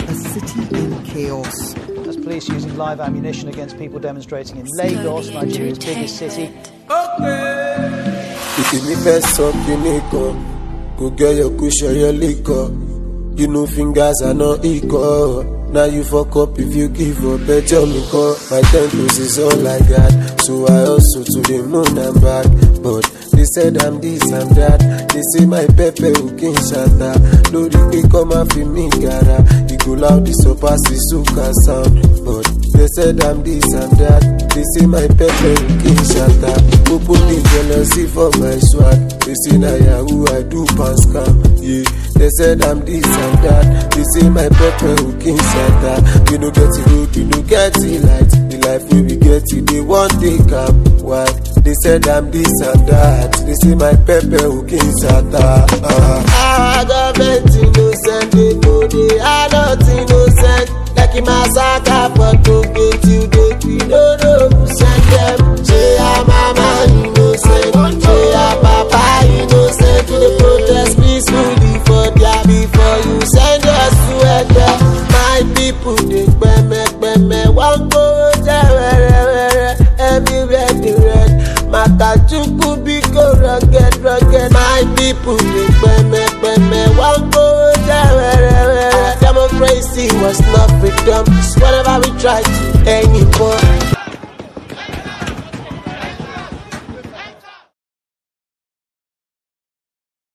a city in chaos. As police using live ammunition against people demonstrating in Lagos, Nigeria's biggest city. If you need best up, you need go get your cushion, your liquor. You know fingers are not equal. Now you fuck up if you give up, bet your me call. My temples is all I got, so I also to the moon and back. But they said I'm this, I'm that. They say my pepe who can shatter. Lori they come and feel me gara. You go loud, this up as the suka sound. But they said I'm this, I'm that. They say my pepe who can shatter. Who put the jealousy for my swag? They say na yahoo I do pass scam. Yeah, they said I'm this, I'm that. They say my pepe who can shatter. We no get it road, we no get it light. The life we get it, they want take up. Why? They said I'm this and that. They say my pepe who can shatter. Government innocent, they know they are not innocent. Like a massacre, but to get you, we don't know who sent them. Say our mama innocent, say our papa innocent. They protest peacefully for their before you send us to them. My people, they beme, one go there, everywhere they red. Makachuku biko rugged. My people, they beme, one go there. Democracy was not freedom. Whatever we try to anymore.